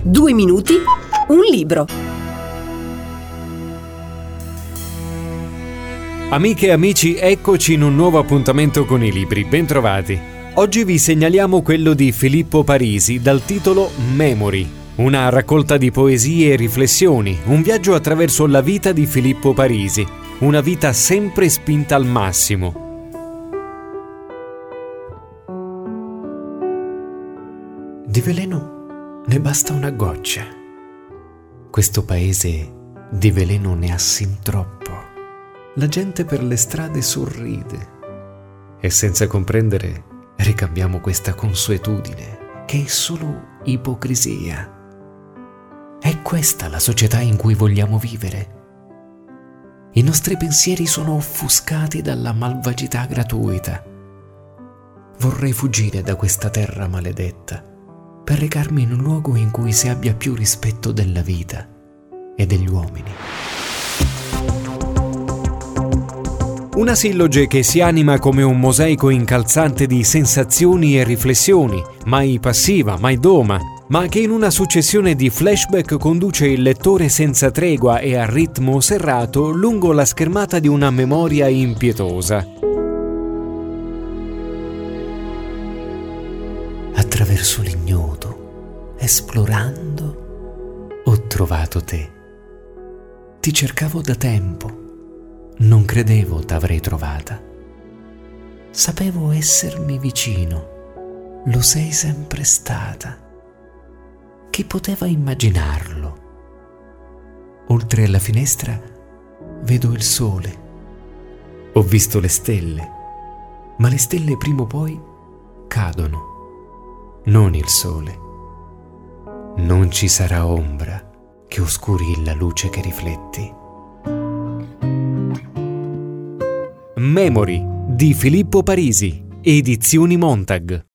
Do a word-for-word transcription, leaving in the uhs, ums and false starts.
Due minuti, un libro. Amiche e amici, eccoci in un nuovo appuntamento con i libri. Bentrovati. Oggi vi segnaliamo quello di Filippo Parisi dal titolo Memory, una raccolta di poesie e riflessioni, un viaggio attraverso la vita di Filippo Parisi, una vita sempre spinta al massimo. Di veleno ne basta una goccia. Questo paese di veleno ne ha sin troppo. La gente per le strade sorride e senza comprendere ricambiamo questa consuetudine che è solo ipocrisia. È questa la società in cui vogliamo vivere? I nostri pensieri sono offuscati dalla malvagità gratuita. Vorrei fuggire da questa terra maledetta per recarmi in un luogo in cui si abbia più rispetto della vita e degli uomini. Una silloge che si anima come un mosaico incalzante di sensazioni e riflessioni, mai passiva, mai doma, ma che in una successione di flashback conduce il lettore senza tregua e a ritmo serrato lungo la schermata di una memoria impietosa. Attraverso l'ignoto, esplorando, ho trovato te. Ti cercavo da tempo. Non credevo t'avrei trovata. Sapevo essermi vicino, lo sei sempre stata. Chi poteva immaginarlo? Oltre la finestra vedo il sole. Ho visto le stelle, ma le stelle prima o poi cadono, non il sole. Non ci sarà ombra che oscuri la luce che rifletti. Memory di Filippo Parisi, Edizioni Montag.